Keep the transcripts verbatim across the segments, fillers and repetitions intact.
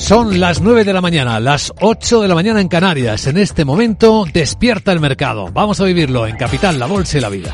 Son las nueve de la mañana, las ocho de la mañana en Canarias. En este momento despierta el mercado. Vamos a vivirlo en Capital, la Bolsa y la Vida.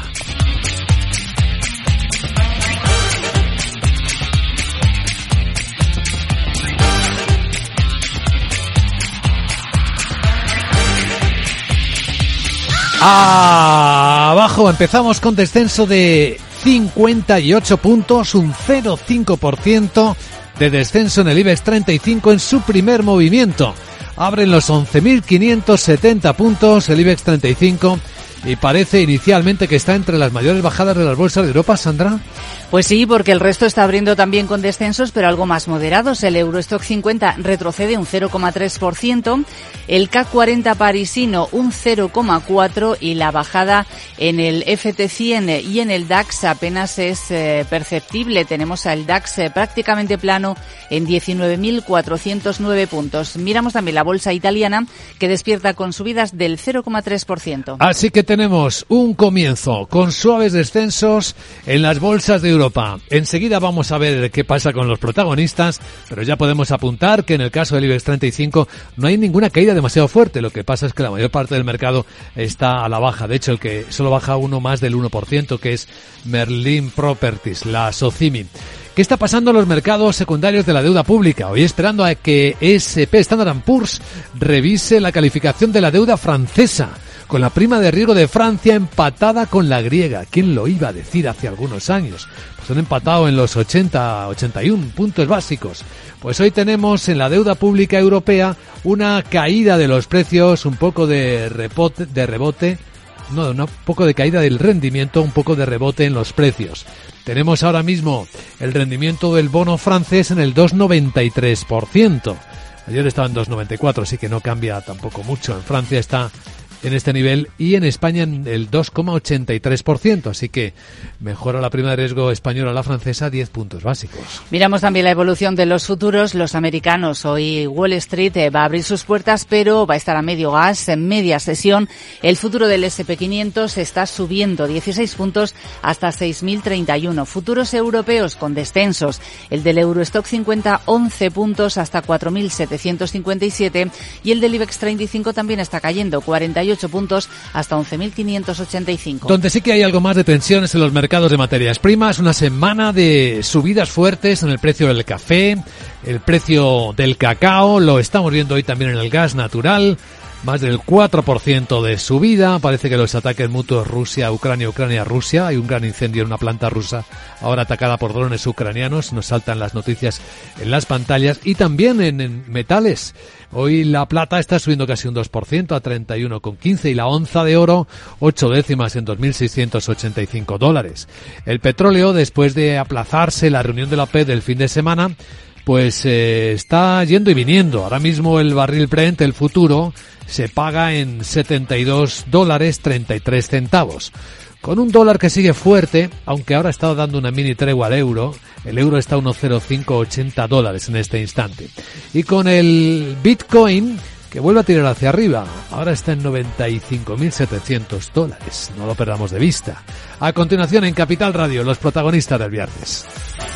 Abajo empezamos con descenso de cincuenta y ocho puntos, un cero coma cinco por ciento de descenso en el IBEX treinta y cinco en su primer movimiento. Abren los once mil quinientos setenta puntos el IBEX treinta y cinco y parece inicialmente que está entre las mayores bajadas de las bolsas de Europa, Sandra. Pues sí, porque el resto está abriendo también con descensos, pero algo más moderados. El Eurostock cincuenta retrocede un cero coma tres por ciento, el C A C cuarenta parisino un cero coma cuatro por ciento y la bajada en el F T cien y en el DAX apenas es eh, perceptible. Tenemos al DAX eh, prácticamente plano en diecinueve mil cuatrocientos nueve puntos. Miramos también la bolsa italiana, que despierta con subidas del cero coma tres por ciento. Así que tenemos un comienzo con suaves descensos en las bolsas de Europa. Enseguida vamos a ver qué pasa con los protagonistas, pero ya podemos apuntar que en el caso del IBEX treinta y cinco no hay ninguna caída demasiado fuerte. Lo que pasa es que la mayor parte del mercado está a la baja. De hecho, el que solo baja uno más del uno por ciento, que es Merlin Properties, la Socimi. ¿Qué está pasando en los mercados secundarios de la deuda pública? Hoy esperando a que S P, Standard and Poor's, revise la calificación de la deuda francesa, con la prima de riesgo de Francia empatada con la griega. ¿Quién lo iba a decir hace algunos años? Pues han empatado en los ochenta, ochenta y uno puntos básicos. Pues hoy tenemos en la deuda pública europea una caída de los precios, un poco de rebote, de rebote, no, un poco de caída del rendimiento, un poco de rebote en los precios. Tenemos ahora mismo el rendimiento del bono francés en el dos coma noventa y tres por ciento. Ayer estaba en dos coma noventa y cuatro, así que no cambia tampoco mucho. En Francia está en este nivel y en España en el dos coma ochenta y tres por ciento, así que mejora la prima de riesgo española a la francesa diez puntos básicos. Miramos también la evolución de los futuros, los americanos. Hoy Wall Street va a abrir sus puertas, pero va a estar a medio gas, en media sesión. El futuro del ese and pe quinientos está subiendo dieciséis puntos hasta seis mil treinta y uno. Futuros europeos con descensos. El del Eurostock cincuenta once puntos hasta cuatro mil setecientos cincuenta y siete y el del IBEX treinta y cinco también está cayendo cuarenta y ocho puntos hasta once mil quinientos ochenta y cinco. Donde sí que hay algo más de tensiones en los mercados de materias primas, una semana de subidas fuertes en el precio del café, el precio del cacao, lo estamos viendo hoy también en el gas natural, más del cuatro por ciento de subida. Parece que los ataques mutuos Rusia-Ucrania, Ucrania-Rusia, hay un gran incendio en una planta rusa ahora atacada por drones ucranianos, nos saltan las noticias en las pantallas, y también en, en metales. Hoy la plata está subiendo casi un dos por ciento a treinta y uno con quince y la onza de oro ocho décimas en dos mil seiscientos ochenta y cinco dólares. El petróleo, después de aplazarse la reunión de la O P E C del fin de semana, pues eh, está yendo y viniendo. Ahora mismo el barril Brent, el futuro, se paga en setenta y dos dólares treinta y tres centavos. Con un dólar que sigue fuerte, aunque ahora está dando una mini tregua al euro. El euro está a uno coma cero cinco ochenta dólares en este instante. Y con el Bitcoin, que vuelve a tirar hacia arriba, ahora está en noventa y cinco mil setecientos dólares. No lo perdamos de vista. A continuación, en Capital Radio, los protagonistas del viernes.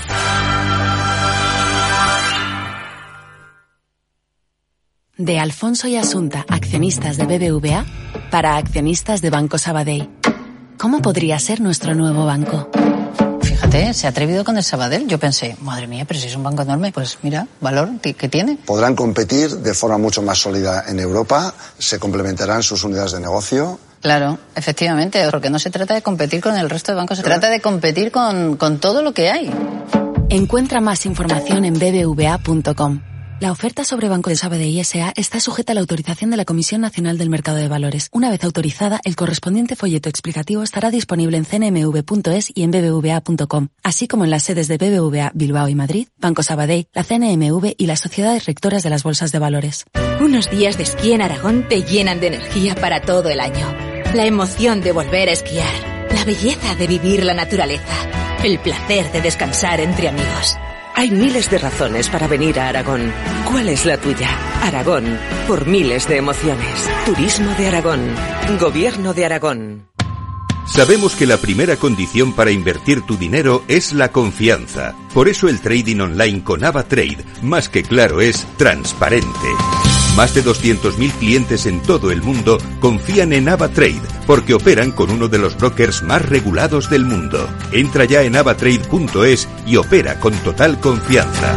De Alfonso y Asunta, accionistas de B B V A, para accionistas de Banco Sabadell. ¿Cómo podría ser nuestro nuevo banco? Fíjate, se ha atrevido con el Sabadell. Yo pensé, madre mía, pero si es un banco enorme, pues mira, valor que tiene. Podrán competir de forma mucho más sólida en Europa, se complementarán sus unidades de negocio. Claro, efectivamente, porque no se trata de competir con el resto de bancos, se trata de competir con, con todo lo que hay. Encuentra más información en b b v a punto com. La oferta sobre Banco de Sabadell S A está sujeta a la autorización de la Comisión Nacional del Mercado de Valores. Una vez autorizada, el correspondiente folleto explicativo estará disponible en c n m v punto es y en b b v a punto com, así como en las sedes de B B V A Bilbao y Madrid, Banco Sabadell, la C N M V y las sociedades rectoras de las bolsas de valores. Unos días de esquí en Aragón te llenan de energía para todo el año. La emoción de volver a esquiar, la belleza de vivir la naturaleza, el placer de descansar entre amigos. Hay miles de razones para venir a Aragón. ¿Cuál es la tuya? Aragón, por miles de emociones. Turismo de Aragón. Gobierno de Aragón. Sabemos que la primera condición para invertir tu dinero es la confianza. Por eso el trading online con AvaTrade, más que claro, es transparente. Más de doscientos mil clientes en todo el mundo confían en AvaTrade porque operan con uno de los brokers más regulados del mundo. Entra ya en avatrade punto es y opera con total confianza.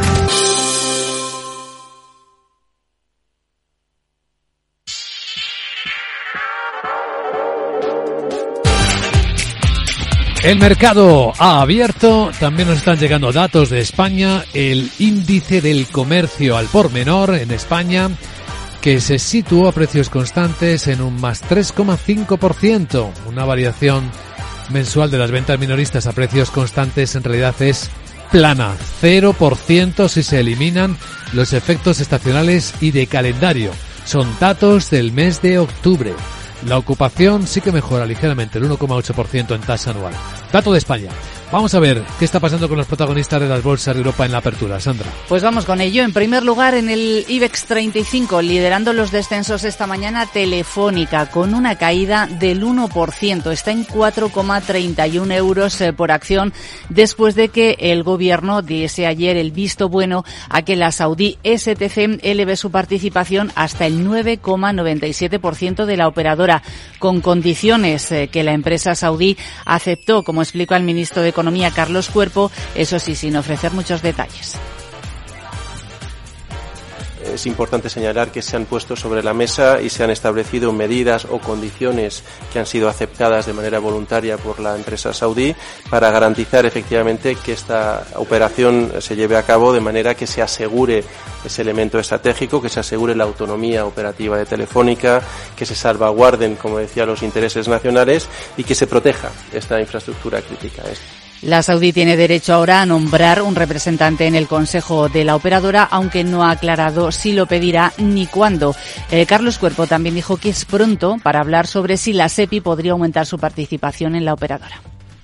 El mercado ha abierto, también nos están llegando datos de España, el índice del comercio al por menor en España, que se situó a precios constantes en un más tres coma cinco por ciento. Una variación mensual de las ventas minoristas a precios constantes en realidad es plana, cero por ciento si se eliminan los efectos estacionales y de calendario. Son datos del mes de octubre. La ocupación sí que mejora ligeramente, el uno coma ocho por ciento en tasa anual. Dato de España. Vamos a ver qué está pasando con los protagonistas de las bolsas de Europa en la apertura. Sandra. Pues vamos con ello. En primer lugar, en el IBEX treinta y cinco, liderando los descensos esta mañana, Telefónica, con una caída del uno por ciento. Está en cuatro coma treinta y uno euros por acción, después de que el gobierno diese ayer el visto bueno a que la saudí S T C eleve su participación hasta el nueve coma noventa y siete por ciento de la operadora, con condiciones que la empresa saudí aceptó, como explicó el ministro de Economía, Carlos Cuerpo, eso sí, sin ofrecer muchos detalles. Es importante señalar que se han puesto sobre la mesa y se han establecido medidas o condiciones que han sido aceptadas de manera voluntaria por la empresa saudí para garantizar efectivamente que esta operación se lleve a cabo de manera que se asegure ese elemento estratégico, que se asegure la autonomía operativa de Telefónica, que se salvaguarden, como decía, los intereses nacionales y que se proteja esta infraestructura crítica. La saudí tiene derecho ahora a nombrar un representante en el consejo de la operadora, aunque no ha aclarado si lo pedirá ni cuándo. Eh, Carlos Cuerpo también dijo que es pronto para hablar sobre si la SEPI podría aumentar su participación en la operadora.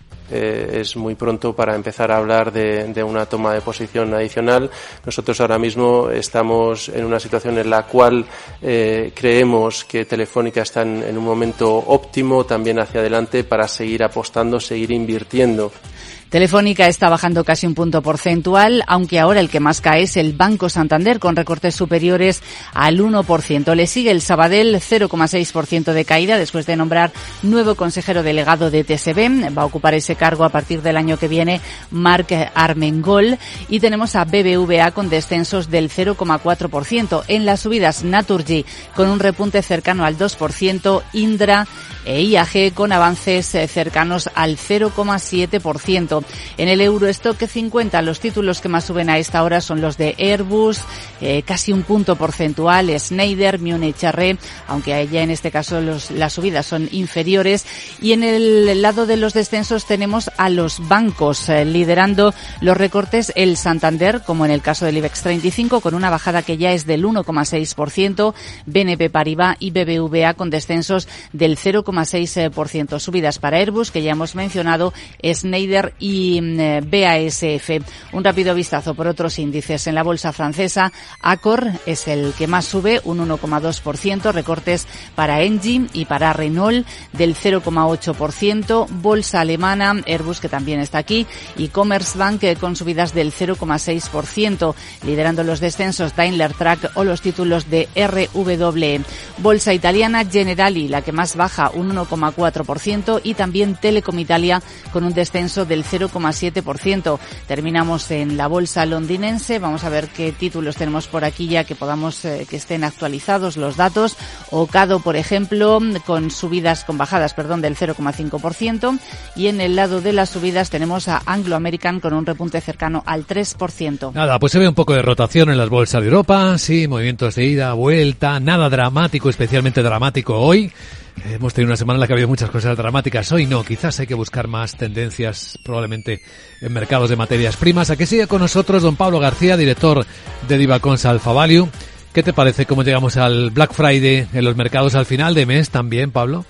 Eh, es muy pronto para empezar a hablar de, de una toma de posición adicional. Nosotros ahora mismo estamos en una situación en la cual eh, creemos que Telefónica está en, en un momento óptimo también hacia adelante para seguir apostando, seguir invirtiendo. Telefónica está bajando casi un punto porcentual, aunque ahora el que más cae es el Banco Santander, con recortes superiores al uno por ciento. Le sigue el Sabadell, cero coma seis por ciento de caída, después de nombrar nuevo consejero delegado de T S B. Va a ocupar ese cargo a partir del año que viene Marc Armengol. Y tenemos a B B V A con descensos del cero coma cuatro por ciento. En las subidas, Naturgy con un repunte cercano al dos por ciento, Indra e I A G con avances cercanos al cero coma siete por ciento. En el Eurostock cincuenta, los títulos que más suben a esta hora son los de Airbus, eh, casi un punto porcentual, Schneider, Munich Re, aunque ya en este caso los, las subidas son inferiores. Y en el lado de los descensos tenemos a los bancos, eh, liderando los recortes el Santander, como en el caso del IBEX treinta y cinco, con una bajada que ya es del uno coma seis por ciento, B N P Paribas y B B V A con descensos del cero coma seis por ciento. Subidas para Airbus, que ya hemos mencionado, Schneider y y B A S F. Un rápido vistazo por otros índices. En la bolsa francesa, Accor es el que más sube, un uno coma dos por ciento, recortes para Engie y para Renault del cero coma ocho por ciento, bolsa alemana, Airbus, que también está aquí, y Commerzbank con subidas del cero coma seis por ciento, liderando los descensos Daimler Truck o los títulos de R W. Bolsa italiana, Generali, la que más baja, un uno coma cuatro por ciento, y también Telecom Italia con un descenso del cero coma siete por ciento. Terminamos en la bolsa londinense. Vamos a ver qué títulos tenemos por aquí ya que podamos eh, que estén actualizados los datos. Ocado, por ejemplo, con subidas, con bajadas, perdón, del cero coma cinco por ciento. Y en el lado de las subidas tenemos a Anglo American con un repunte cercano al tres por ciento. Nada, pues se ve un poco de rotación en las bolsas de Europa. Sí, movimientos de ida, vuelta, nada dramático, especialmente dramático hoy. Hemos tenido una semana en la que ha habido muchas cosas dramáticas. Hoy no, quizás hay que buscar más tendencias probablemente en mercados de materias primas. A que sigue con nosotros don Pablo García, director de Divacons Alpha Value. ¿Qué te parece cómo llegamos al Black Friday en los mercados al final de mes también, Pablo?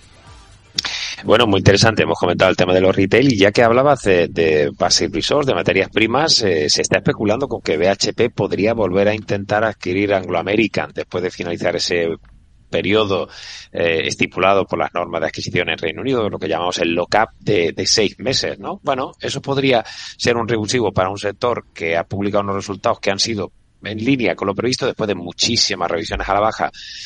Bueno, muy interesante. Hemos comentado el tema de los retail y ya que hablabas de, de basic resource, de materias primas, eh, se está especulando con que B H P podría volver a intentar adquirir Anglo American después de finalizar ese periodo eh, estipulado por las normas de adquisición en Reino Unido, lo que llamamos el lock-up de, de seis meses, ¿no? Bueno, eso podría ser un revulsivo para un sector que ha publicado unos resultados que han sido en línea con lo previsto después de muchísimas revisiones a la baja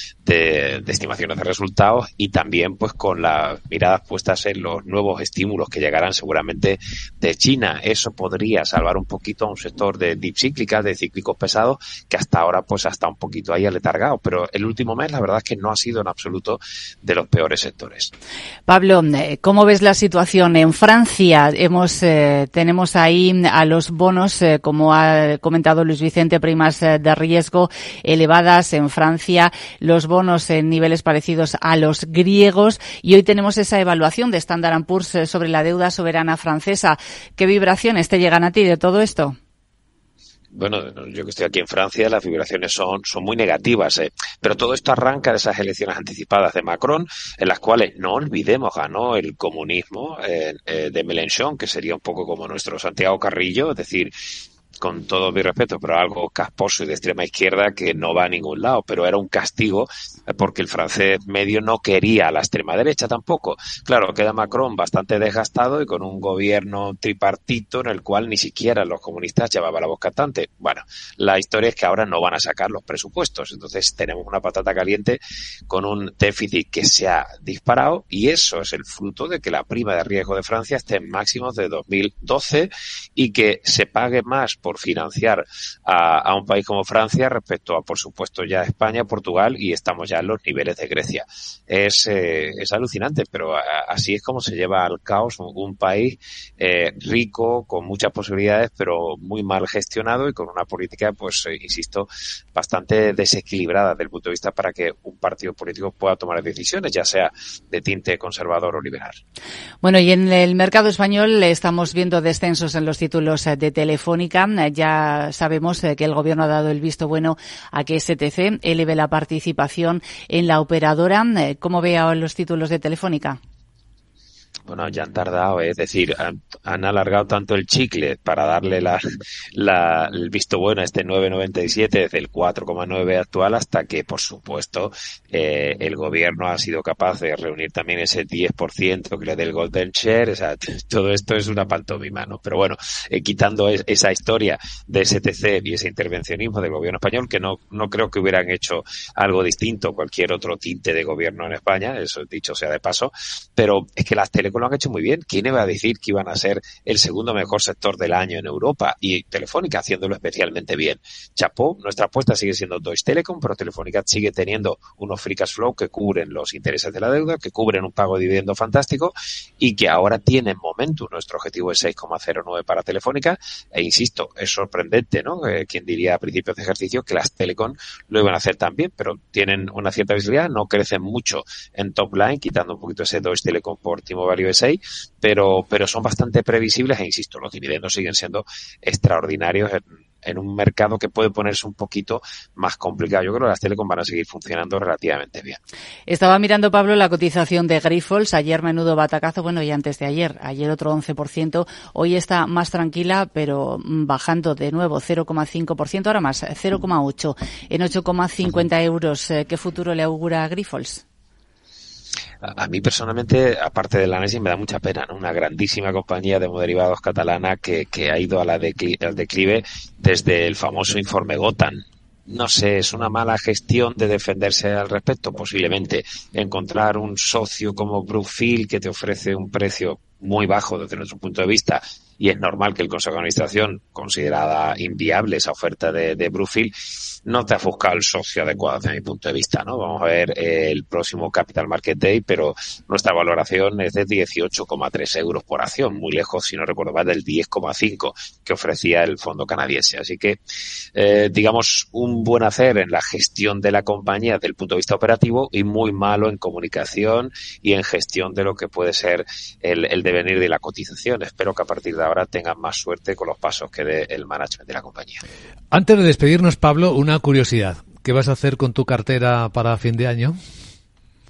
de, de estimaciones de resultados y también pues con las miradas puestas en los nuevos estímulos que llegarán seguramente de China. Eso podría salvar un poquito a un sector de deep cíclicas, de cíclicos pesados, que hasta ahora pues hasta un poquito ahí aletargado, pero el último mes la verdad es que no ha sido en absoluto de los peores sectores. Pablo, ¿cómo ves la situación en Francia? Hemos eh, tenemos ahí a los bonos, eh, como ha comentado Luis Vicente, primas de riesgo elevadas en Francia, los bonos en niveles parecidos a los griegos, y hoy tenemos esa evaluación de Standard and Poor's sobre la deuda soberana francesa. ¿Qué vibraciones te llegan a ti de todo esto? Bueno, yo que estoy aquí en Francia, las vibraciones son, son muy negativas, ¿eh? Pero todo esto arranca de esas elecciones anticipadas de Macron, en las cuales, no olvidemos, ganó el comunismo eh, eh, de Mélenchon, que sería un poco como nuestro Santiago Carrillo, es decir, con todo mi respeto, pero algo casposo y de extrema izquierda que no va a ningún lado, pero era un castigo porque el francés medio no quería a la extrema derecha tampoco. Claro, queda Macron bastante desgastado y con un gobierno tripartito en el cual ni siquiera los comunistas llevaban la voz cantante. Bueno, la historia es que ahora no van a sacar los presupuestos, entonces tenemos una patata caliente con un déficit que se ha disparado, y eso es el fruto de que la prima de riesgo de Francia esté en máximos de dos mil doce y que se pague más por financiar a, a un país como Francia respecto a, por supuesto, ya España, Portugal, y estamos ya en los niveles de Grecia. Es, eh, es alucinante, pero a, así es como se lleva al caos un, un país eh, rico, con muchas posibilidades, pero muy mal gestionado y con una política, pues, eh, insisto, bastante desequilibrada desde el punto de vista para que un partido político pueda tomar decisiones, ya sea de tinte conservador o liberal. Bueno, y en el mercado español estamos viendo descensos en los títulos de Telefónica. Ya sabemos que el Gobierno ha dado el visto bueno a que S T C eleve la participación en la operadora. ¿Cómo ve ahora los títulos de Telefónica? Bueno, ya han tardado, es decir, han, han alargado tanto el chicle para darle la, la, el visto bueno a este nueve noventa y siete desde el cuatro coma nueve actual hasta que, por supuesto, eh, el gobierno ha sido capaz de reunir también ese diez por ciento que le dé el Golden Share. O sea, todo esto es una pantomima, ¿no? Pero bueno, eh, quitando es, esa historia de S T C y ese intervencionismo del gobierno español, que no, no creo que hubieran hecho algo distinto cualquier otro tinte de gobierno en España, eso dicho sea de paso, pero es que las telecom lo han hecho muy bien. ¿Quién iba a decir que iban a ser el segundo mejor sector del año en Europa? Y Telefónica haciéndolo especialmente bien. Chapó, nuestra apuesta sigue siendo Deutsche Telekom, pero Telefónica sigue teniendo unos free cash flow que cubren los intereses de la deuda, que cubren un pago de dividendo fantástico y que ahora tienen momentum. Nuestro objetivo es seis coma cero nueve para Telefónica e insisto, es sorprendente, ¿no? Eh, ¿Quién diría a principios de ejercicio que las Telecom lo iban a hacer también? Pero tienen una cierta visibilidad, no crecen mucho en top line, quitando un poquito ese Deutsche Telekom por T-Mobile U S A, pero, pero son bastante previsibles e insisto, los dividendos siguen siendo extraordinarios en, en un mercado que puede ponerse un poquito más complicado. Yo creo que las Telecom van a seguir funcionando relativamente bien. Estaba mirando, Pablo, la cotización de Grifols. Ayer menudo batacazo, bueno, y antes de ayer. Ayer otro once por ciento. Hoy está más tranquila, pero bajando de nuevo cero coma cinco por ciento. Ahora más, cero coma ocho por ciento en ocho coma cincuenta euros. ¿Qué futuro le augura a Grifols? A mí personalmente, aparte del análisis, me da mucha pena, ¿no? Una grandísima compañía de derivados catalana que, que ha ido a la decli- al declive desde el famoso informe Gotham. No sé, es una mala gestión de defenderse al respecto, posiblemente. Encontrar un socio como Brookfield que te ofrece un precio muy bajo desde nuestro punto de vista, y es normal que el Consejo de Administración considerada inviable esa oferta de, de Brookfield, no te ha buscado el socio adecuado desde mi punto de vista, ¿no? Vamos a ver eh, el próximo Capital Market Day, pero nuestra valoración es de dieciocho coma tres euros por acción, muy lejos, si no recuerdo mal, del diez coma cinco que ofrecía el fondo canadiense. Así que, eh, digamos, un buen hacer en la gestión de la compañía desde el punto de vista operativo y muy malo en comunicación y en gestión de lo que puede ser el, el devenir de la cotización. Espero que a partir de ahora tengan más suerte con los pasos que dé el management de la compañía. Antes de despedirnos, Pablo, una curiosidad. ¿Qué vas a hacer con tu cartera para fin de año?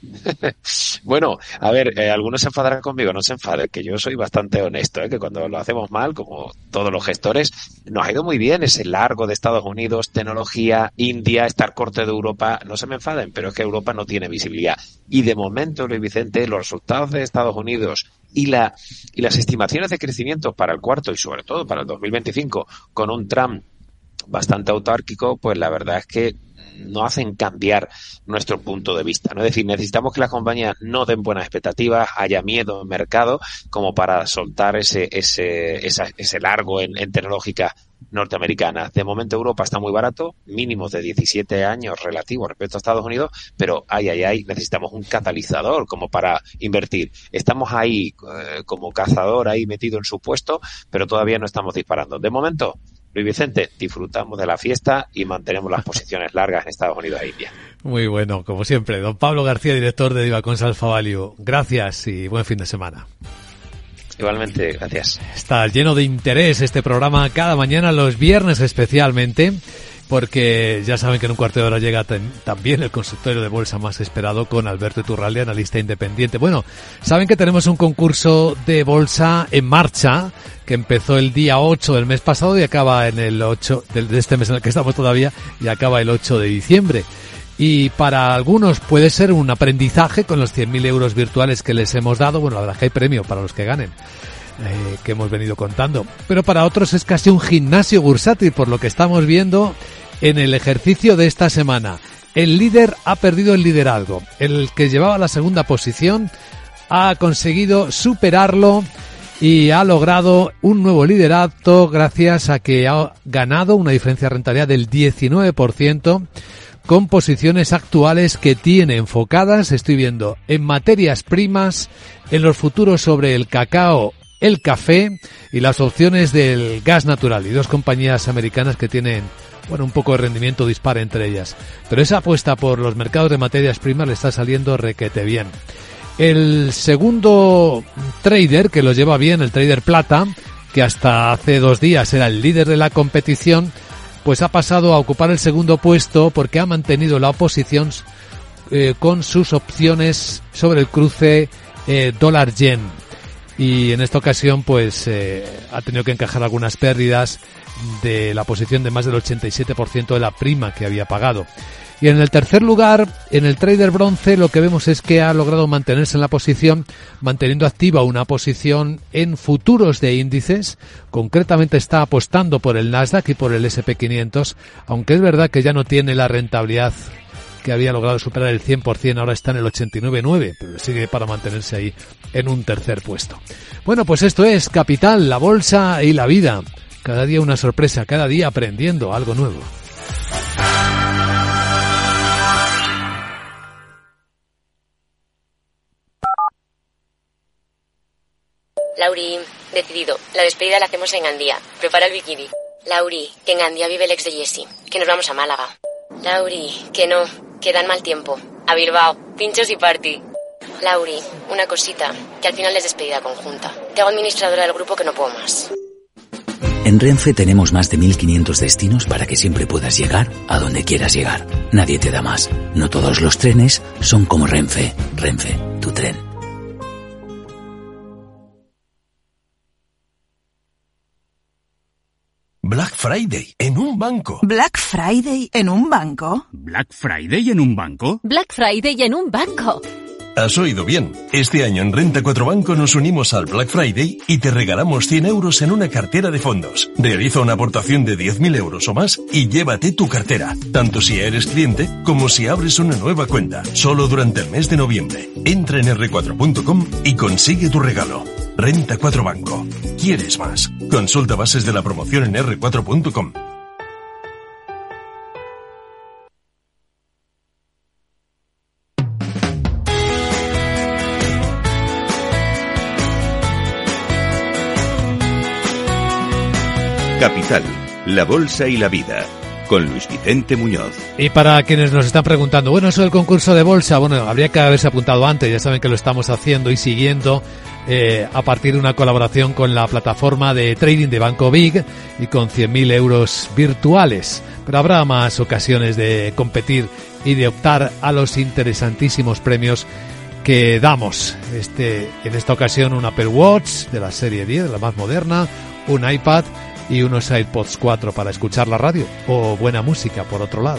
Bueno, a ver, eh, algunos se enfadarán conmigo, no se enfaden, que yo soy bastante honesto, ¿eh? Que cuando lo hacemos mal, como todos los gestores, nos ha ido muy bien ese largo de Estados Unidos, tecnología, India, estar corto de Europa, no se me enfaden, pero es que Europa no tiene visibilidad. Y de momento, Luis Vicente, los resultados de Estados Unidos y la y las estimaciones de crecimiento para el cuarto y sobre todo para el dos mil veinticinco, con un Trump bastante autárquico, pues la verdad es que no hacen cambiar nuestro punto de vista, ¿no? Es decir, necesitamos que las compañías no den buenas expectativas, haya miedo en mercado como para soltar ese ese esa, ese largo en, en tecnológica norteamericana. De momento Europa está muy barato, mínimos de diecisiete años relativos respecto a Estados Unidos, pero ay, ay, ay, necesitamos un catalizador como para invertir. Estamos ahí eh, como cazador ahí metido en su puesto, pero todavía no estamos disparando. De momento, Luis Vicente, disfrutamos de la fiesta y mantenemos las posiciones largas en Estados Unidos e India. Muy bueno, como siempre. Don Pablo García, director de Divacons Alpha Value. Gracias y buen fin de semana. Igualmente, gracias. Está lleno de interés este programa cada mañana, los viernes especialmente, porque ya saben que en un cuarto de hora llega ten, también el consultorio de bolsa más esperado con Alberto Iturralde, analista independiente. Bueno, saben que tenemos un concurso de bolsa en marcha que empezó el día ocho del mes pasado y acaba en el ocho de este mes en el que estamos todavía y acaba el ocho de diciembre. Y para algunos puede ser un aprendizaje con los cien mil euros virtuales que les hemos dado. Bueno, la verdad que hay premio para los que ganen, eh, que hemos venido contando. Pero para otros es casi un gimnasio bursátil, por lo que estamos viendo en el ejercicio de esta semana. El líder ha perdido el liderazgo. El que llevaba la segunda posición ha conseguido superarlo y ha logrado un nuevo liderato gracias a que ha ganado una diferencia de rentabilidad del diecinueve por ciento con posiciones actuales que tiene enfocadas, estoy viendo, en materias primas, en los futuros sobre el cacao, el café y las opciones del gas natural, y dos compañías americanas que tienen, bueno, un poco de rendimiento dispar entre ellas. Pero esa apuesta por los mercados de materias primas le está saliendo requete bien. El segundo trader que lo lleva bien, el trader plata, que hasta hace dos días era el líder de la competición, pues ha pasado a ocupar el segundo puesto porque ha mantenido la oposición eh, con sus opciones sobre el cruce eh, dólar-yen. Y en esta ocasión pues eh, ha tenido que encajar algunas pérdidas de la posición de más del ochenta y siete por ciento de la prima que había pagado. Y en el tercer lugar, en el trader bronce, lo que vemos es que ha logrado mantenerse en la posición, manteniendo activa una posición en futuros de índices. Concretamente está apostando por el Nasdaq y por el ese and pe quinientos, aunque es verdad que ya no tiene la rentabilidad que había logrado superar el cien por ciento, ahora está en el ochenta y nueve coma nueve, pero sigue para mantenerse ahí en un tercer puesto. Bueno, pues esto es Capital, la bolsa y la vida. Cada día una sorpresa, cada día aprendiendo algo nuevo. Lauri, decidido. La despedida la hacemos en Gandía. Prepara el bikini. Lauri, que en Gandía vive el ex de Jessie. Que nos vamos a Málaga. Lauri, que no. Que dan mal tiempo. A Bilbao. Pinchos y party. Lauri, una cosita. Que al final es despedida conjunta. Te hago administradora del grupo que no puedo más. En Renfe tenemos más de mil quinientos destinos para que siempre puedas llegar a donde quieras llegar. Nadie te da más. No todos los trenes son como Renfe. Renfe, tu tren. Black Friday en un banco. Black Friday en un banco. Black Friday en un banco. Black Friday en un banco. Has oído bien. Este año en Renta cuatro Banco nos unimos al Black Friday y te regalamos cien euros en una cartera de fondos. Realiza una aportación de diez mil euros o más y llévate tu cartera, tanto si eres cliente como si abres una nueva cuenta. Solo durante el mes de noviembre. Entra en erre cuatro punto com y consigue tu regalo. Renta cuatro Banco. ¿Quieres más? Consulta bases de la promoción en erre cuatro punto com. Capital, la bolsa y la vida, con Luis Vicente Muñoz. Y para quienes nos están preguntando, bueno, eso del concurso de bolsa, bueno, habría que haberse apuntado antes, ya saben que lo estamos haciendo y siguiendo eh, a partir de una colaboración con la plataforma de trading de Banco Big y con cien mil euros virtuales. Pero habrá más ocasiones de competir y de optar a los interesantísimos premios que damos. Este, en esta ocasión un Apple Watch de la serie diez, la más moderna, un iPad y unos AirPods cuatro para escuchar la radio o buena música por otro lado.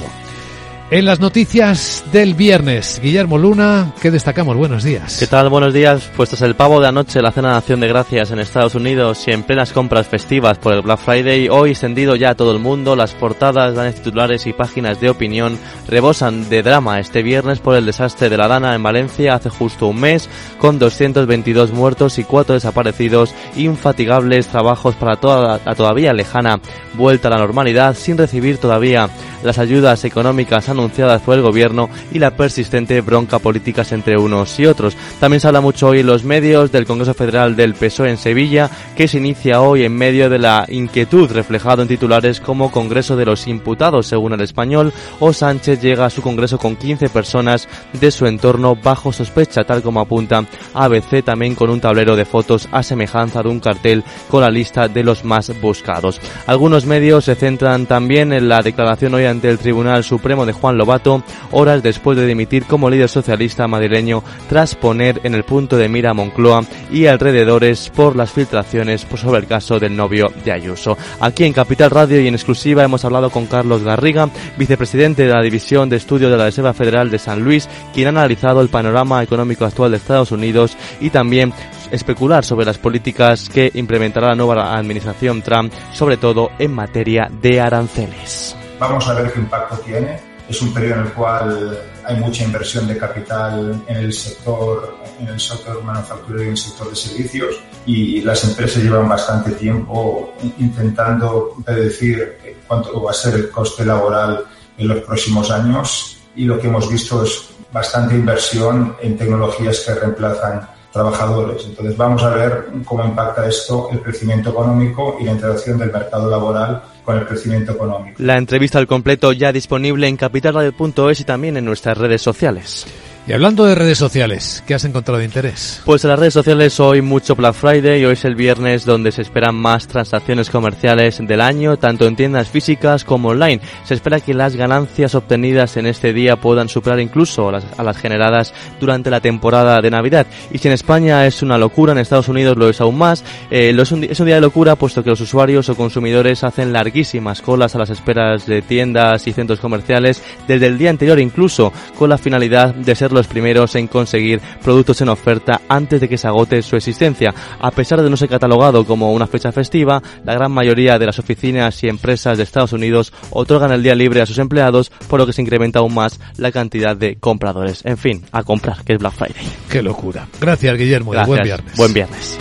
En las noticias del viernes, Guillermo Luna, ¿qué destacamos? Buenos días. ¿Qué tal? Buenos días. Pues tras el pavo de anoche, la cena de Acción de Gracias en Estados Unidos y en plenas compras festivas por el Black Friday, hoy extendido ya a todo el mundo, las portadas, grandes titulares y páginas de opinión rebosan de drama este viernes por el desastre de la Dana en Valencia hace justo un mes, con doscientos veintidós muertos y cuatro desaparecidos, infatigables trabajos para toda la todavía lejana vuelta a la normalidad, sin recibir todavía las ayudas económicas anunciadas por el gobierno y la persistente bronca políticas entre unos y otros. También se habla mucho hoy en los medios del Congreso Federal del P S O E en Sevilla, que se inicia hoy en medio de la inquietud reflejado en titulares como Congreso de los Imputados, según El Español, o Sánchez llega a su congreso con quince personas de su entorno bajo sospecha, tal como apunta A B C, también con un tablero de fotos a semejanza de un cartel con la lista de los más buscados. Algunos medios se centran también en la declaración hoy ante el Tribunal Supremo de Juan Lobato, horas después de dimitir como líder socialista madrileño tras poner en el punto de mira a Moncloa y alrededores por las filtraciones sobre el caso del novio de Ayuso. Aquí en Capital Radio y en exclusiva hemos hablado con Carlos Garriga, vicepresidente de la División de Estudios de la Reserva Federal de San Luis, quien ha analizado el panorama económico actual de Estados Unidos y también especular sobre las políticas que implementará la nueva administración Trump, sobre todo en materia de aranceles. Vamos a ver qué impacto tiene. Es un periodo en el cual hay mucha inversión de capital en el sector, en el sector manufacturero y en el sector de servicios, y las empresas llevan bastante tiempo intentando predecir cuánto va a ser el coste laboral en los próximos años, y lo que hemos visto es bastante inversión en tecnologías que reemplazan trabajadores. Entonces vamos a ver cómo impacta esto el crecimiento económico y la integración del mercado laboral con el crecimiento económico. La entrevista al completo ya disponible en capital radio punto es y también en nuestras redes sociales. Y hablando de redes sociales, ¿qué has encontrado de interés? Pues en las redes sociales hoy mucho Black Friday, y hoy es el viernes donde se esperan más transacciones comerciales del año, tanto en tiendas físicas como online. Se espera que las ganancias obtenidas en este día puedan superar incluso a las, a las generadas durante la temporada de Navidad. Y si en España es una locura, en Estados Unidos lo es aún más. Eh, lo es, un, es un día de locura puesto que los usuarios o consumidores hacen larguísimas colas a las esperas de tiendas y centros comerciales desde el día anterior, incluso con la finalidad de ser los primeros en conseguir productos en oferta antes de que se agote su existencia. A pesar de no ser catalogado como una fecha festiva, la gran mayoría de las oficinas y empresas de Estados Unidos otorgan el día libre a sus empleados, por lo que se incrementa aún más la cantidad de compradores. En fin, a comprar, que es Black Friday. ¡Qué locura! Gracias, Guillermo. Gracias. Y buen viernes. Buen viernes.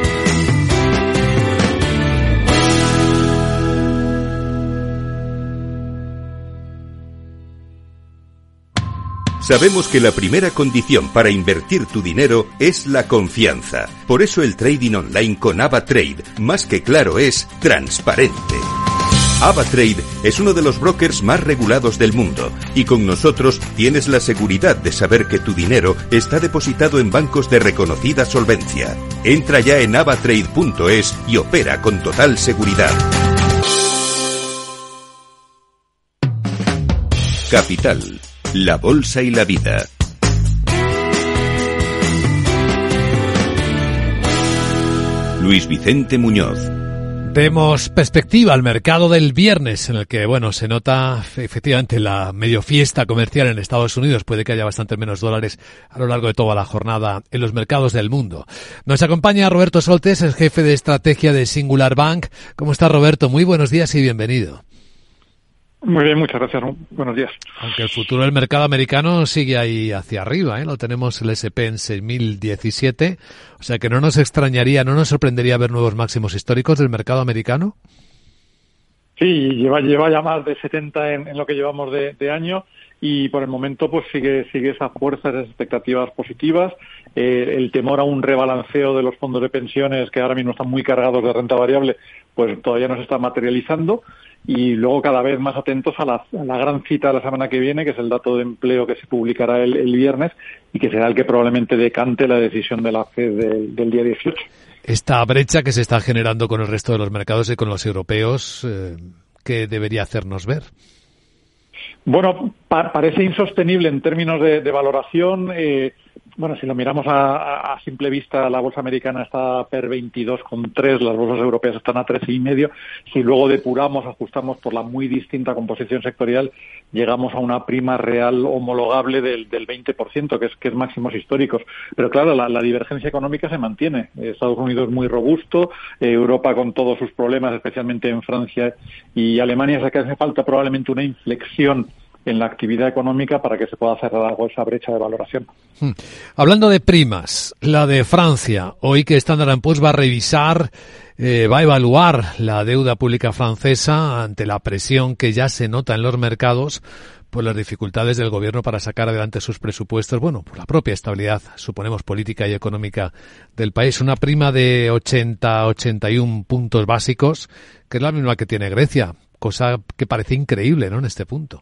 Sabemos que la primera condición para invertir tu dinero es la confianza. Por eso el trading online con AvaTrade, más que claro, es transparente. AvaTrade es uno de los brokers más regulados del mundo y con nosotros tienes la seguridad de saber que tu dinero está depositado en bancos de reconocida solvencia. Entra ya en avatrade punto es y opera con total seguridad. Capital, la bolsa y la vida. Luis Vicente Muñoz. Demos perspectiva al mercado del viernes, en el que, bueno, se nota efectivamente la medio fiesta comercial en Estados Unidos. Puede que haya bastante menos dólares a lo largo de toda la jornada en los mercados del mundo. Nos acompaña Roberto Soltes, el jefe de estrategia de Singular Bank. ¿Cómo está, Roberto? Muy buenos días y bienvenido. Muy bien, muchas gracias. Buenos días. Aunque el futuro del mercado americano sigue ahí hacia arriba, ¿eh? Lo tenemos el ese pe en seis mil diecisiete, o sea que no nos extrañaría, no nos sorprendería ver nuevos máximos históricos del mercado americano. Sí, lleva lleva ya más de setenta en, en lo que llevamos de, de año y por el momento pues sigue sigue esa fuerza, esas expectativas positivas, eh, el temor a un rebalanceo de los fondos de pensiones que ahora mismo están muy cargados de renta variable, pues todavía no se está materializando. Y luego cada vez más atentos a la, a la gran cita de la semana que viene, que es el dato de empleo que se publicará el, el viernes y que será el que probablemente decante la decisión de la Fed del, del día dieciocho. Esta brecha que se está generando con el resto de los mercados y con los europeos, eh, ¿qué debería hacernos ver? Bueno, pa- parece insostenible en términos de, de valoración. Eh, bueno, si lo miramos a, a simple vista, la bolsa americana está per veintidós coma tres, las bolsas europeas están a trece coma cinco. Si luego depuramos, ajustamos por la muy distinta composición sectorial, llegamos a una prima real homologable del, del veinte por ciento, que es, que es máximos históricos. Pero claro, la, la divergencia económica se mantiene. Estados Unidos muy robusto, eh, Europa con todos sus problemas, especialmente en Francia y Alemania, o sea que hace falta probablemente una inflexión en la actividad económica para que se pueda cerrar algo esa brecha de valoración. Hmm. Hablando de primas, la de Francia, hoy que Standard and Poor's va a revisar, eh, va a evaluar la deuda pública francesa ante la presión que ya se nota en los mercados por las dificultades del gobierno para sacar adelante sus presupuestos, bueno, por la propia estabilidad, suponemos, política y económica del país. Una prima de ochenta a ochenta y uno puntos básicos, que es la misma que tiene Grecia, cosa que parece increíble, ¿no?, en este punto.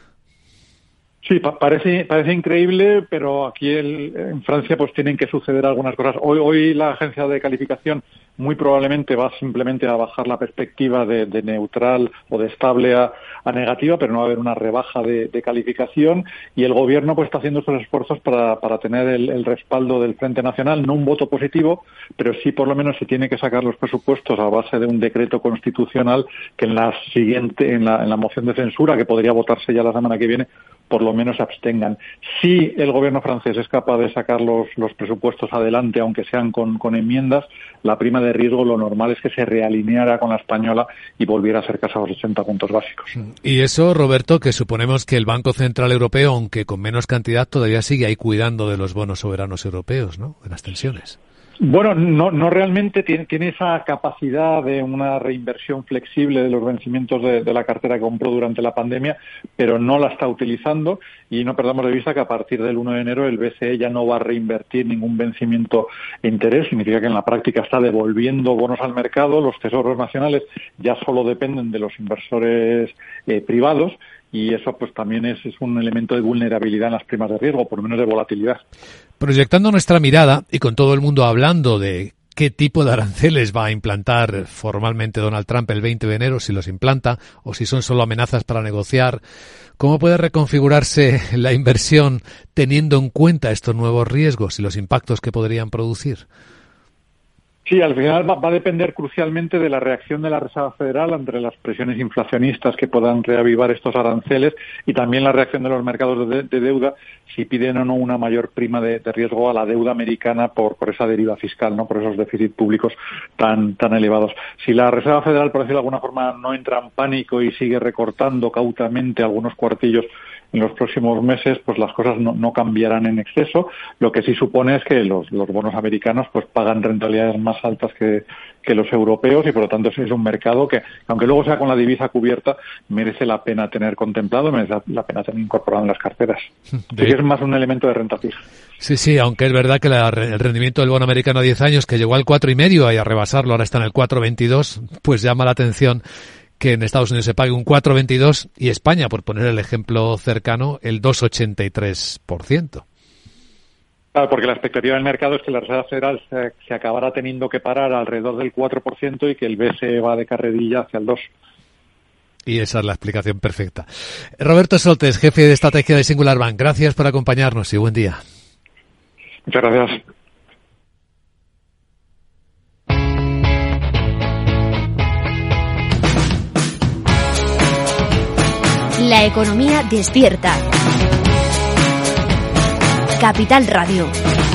Sí, pa- parece parece increíble, pero aquí el, en Francia pues tienen que suceder algunas cosas. Hoy hoy la agencia de calificación muy probablemente va simplemente a bajar la perspectiva de, de neutral o de estable a, a negativa, pero no va a haber una rebaja de, de calificación, y el gobierno pues está haciendo estos esfuerzos para, para tener el, el respaldo del Frente Nacional, no un voto positivo, pero sí por lo menos se tiene que sacar los presupuestos a base de un decreto constitucional que en la siguiente, en la, en la moción de censura, que podría votarse ya la semana que viene, por lo menos se abstengan. Si el gobierno francés es capaz de sacar los, los presupuestos adelante, aunque sean con, con enmiendas, la prima de riesgo lo normal es que se realineara con la española y volviera a ser casi a los ochenta puntos básicos. Y eso, Roberto, que suponemos que el Banco Central Europeo, aunque con menos cantidad, todavía sigue ahí cuidando de los bonos soberanos europeos, ¿no?, de las tensiones. Bueno, no, no realmente tiene, tiene esa capacidad de una reinversión flexible de los vencimientos de, de la cartera que compró durante la pandemia, pero no la está utilizando, y no perdamos de vista que a partir del uno de enero el B C E ya no va a reinvertir ningún vencimiento de interés. Significa que en la práctica está devolviendo bonos al mercado. Los tesoros nacionales ya solo dependen de los inversores eh, privados, y eso pues también es, es un elemento de vulnerabilidad en las primas de riesgo, por lo menos de volatilidad. Proyectando nuestra mirada y con todo el mundo hablando de qué tipo de aranceles va a implantar formalmente Donald Trump el veinte de enero, si los implanta o si son solo amenazas para negociar, ¿cómo puede reconfigurarse la inversión teniendo en cuenta estos nuevos riesgos y los impactos que podrían producir? Sí, al final va, va a depender crucialmente de la reacción de la Reserva Federal ante las presiones inflacionistas que puedan reavivar estos aranceles, y también la reacción de los mercados de, de deuda, si piden o no una mayor prima de, de riesgo a la deuda americana por, por esa deriva fiscal, no por esos déficits públicos tan, tan elevados. Si la Reserva Federal, por decirlo de alguna forma, no entra en pánico y sigue recortando cautamente algunos cuartillos en los próximos meses, pues las cosas no, no cambiarán en exceso. Lo que sí supone es que los, los bonos americanos pues pagan rentabilidades más altas que, que los europeos, y por lo tanto ese es un mercado que, aunque luego sea con la divisa cubierta, merece la pena tener contemplado, merece la pena tener incorporado en las carteras. Sí, que es más un elemento de renta fija. Sí, sí, aunque es verdad que la, el rendimiento del bono americano a diez años, que llegó al cuatro y medio y a rebasarlo, ahora está en el cuatro veintidós, pues llama la atención que en Estados Unidos se pague un cuatro veintidós y España, por poner el ejemplo cercano, el dos ochenta y tres por ciento. Claro, porque la expectativa del mercado es que la Reserva Federal se, se acabará teniendo que parar alrededor del cuatro por ciento y que el B C E va de carrerilla hacia el dos por ciento. Y esa es la explicación perfecta. Roberto Soltes, jefe de estrategia de Singular Bank, gracias por acompañarnos y buen día. Muchas gracias. La economía despierta. Capital Radio.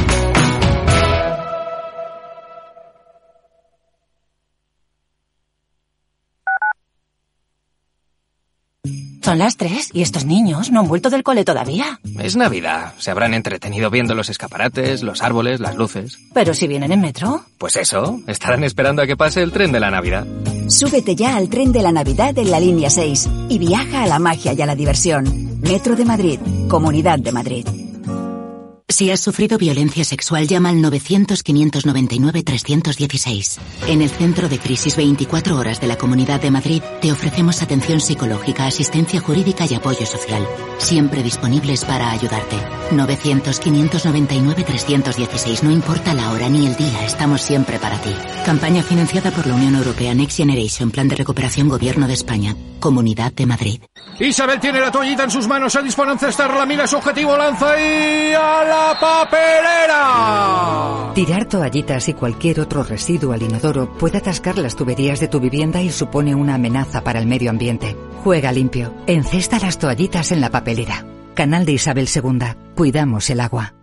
Son las tres y estos niños no han vuelto del cole todavía. Es Navidad. Se habrán entretenido viendo los escaparates, los árboles, las luces. ¿Pero si vienen en metro? Pues eso, estarán esperando a que pase el tren de la Navidad. Súbete ya al tren de la Navidad en la línea seis y viaja a la magia y a la diversión. Metro de Madrid, Comunidad de Madrid. Si has sufrido violencia sexual, llama al novecientos, quinientos noventa y nueve, trescientos dieciséis. En el Centro de Crisis veinticuatro Horas de la Comunidad de Madrid te ofrecemos atención psicológica, asistencia jurídica y apoyo social. Siempre disponibles para ayudarte. novecientos, quinientos noventa y nueve, trescientos dieciséis. No importa la hora ni el día, estamos siempre para ti. Campaña financiada por la Unión Europea Next Generation, Plan de Recuperación Gobierno de España. Comunidad de Madrid. Isabel tiene la toallita en sus manos, se dispone a encestarla, mira su objetivo, lanza y a la papelera. Tirar toallitas y cualquier otro residuo al inodoro puede atascar las tuberías de tu vivienda y supone una amenaza para el medio ambiente. Juega limpio. Encesta las toallitas en la papelera. Canal de Isabel segunda. Cuidamos el agua.